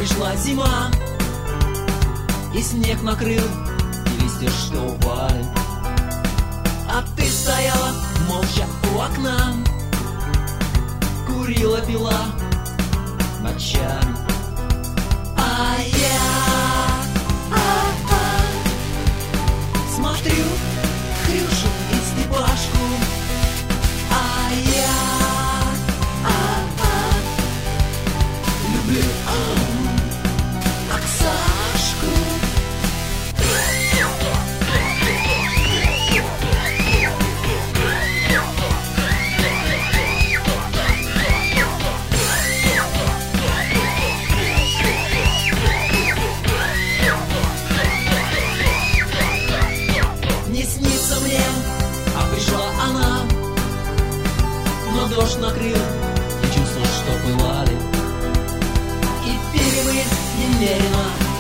пришла зима, и снег накрыл, и листья, что упали. А ты стояла молча у окна, курила, пила ночами. А я смотрю Хрюшу и Степашку. А я люблю Оксашку. Не снится мне, а пришла она, но дождь накрыл, и чувства, что пылали, и пили мы немерено.